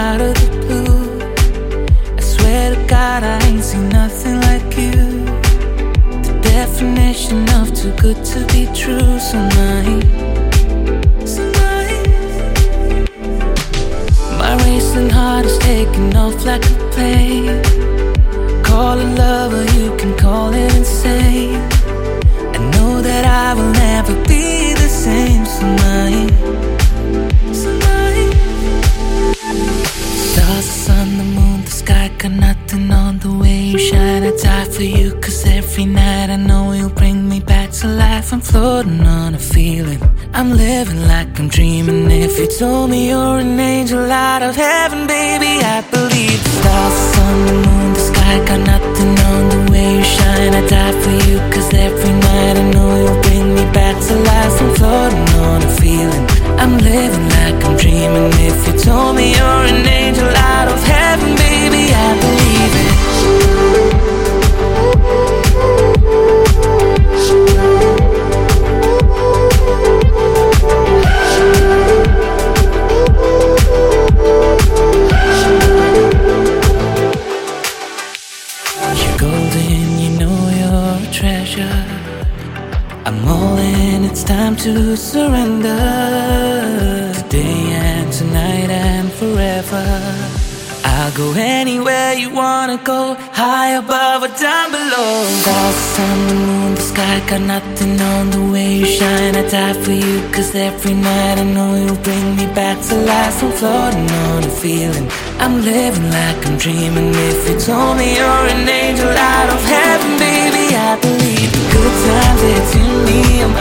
out of the blue. I swear to God I ain't seen nothing like you. The definition of too good to be true. So mine, my racing heart is taking off like a plane. Call it love or you can call it insane. I know that I will never be the same. So mine, stars, the sun, the moon, the sky, got nothing on the way you shine. I die for you, cause every night I know you'll bring me back to life. I'm floating on a feeling, I'm living like I'm dreaming. If you told me you're an angel out of heaven, baby, I believe. The stars, the sun, the moon, the sky, got nothing on the way you shine. I die for you, cause every night I know you'll bring me back to life. I'm floating on a feeling, I'm living like I'm dreaming. If you told me you're an angel out of heaven, baby, I believe it. You're golden, you know you're a treasure. I'm all in, it's time to surrender. Today and tonight and forever. I'll go anywhere you wanna go, high above or down below. Stars, the sun, the moon, the sky, got nothing on the way you shine. I die for you, cause every night I know you'll bring me back to life. I'm floating on a feeling, I'm living like I'm dreaming. If you told me you're an angel out of heaven, baby, I believe. The good times, it's in me, I'm